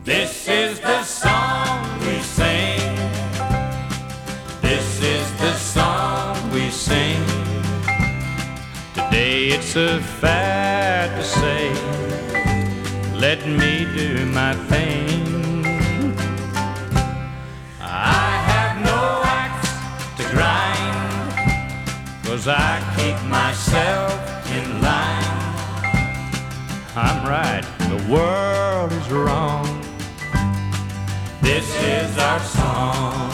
This is the song we sing. This is the song we sing. Today it's a fad to say, let me do my thing. I have no axe to grind, 'cause I keep myself in line. I'm right, the world is wrong. This is our song.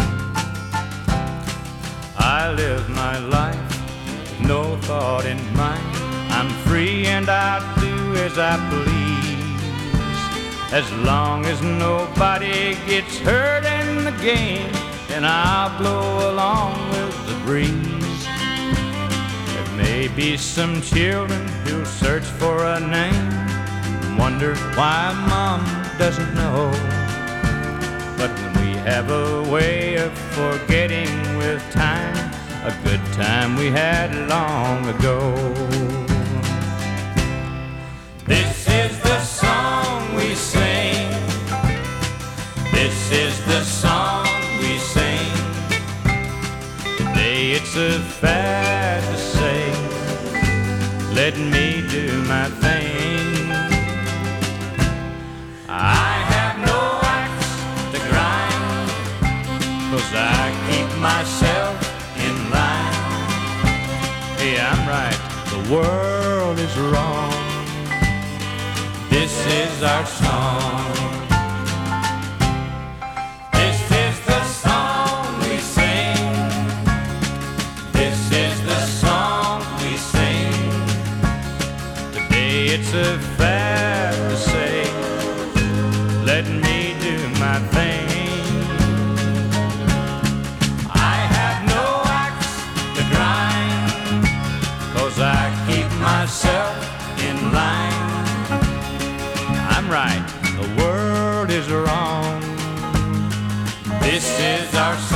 I live my life with no thought in mind. I'm free and I do as I please. As long as nobody gets hurt in the game, then I'll blow along with the breeze. There may be some children who'll search for a name and wonder why Mom doesn't know. But when we have a way of forgetting with time a good time we had long ago. This is the song we sing. This is the song we sing. Today it's a fad to say, let me do my thing. I have no axe to grind, 'cause I keep myself in line. Hey, I'm right, the world is wrong. This is our song. This is the song we sing. This is the song we sing. Today it's a fad to say, let me do my thing. I have no axe to grind, 'cause I keep myself in line. I'm right, the world is wrong. This is our song.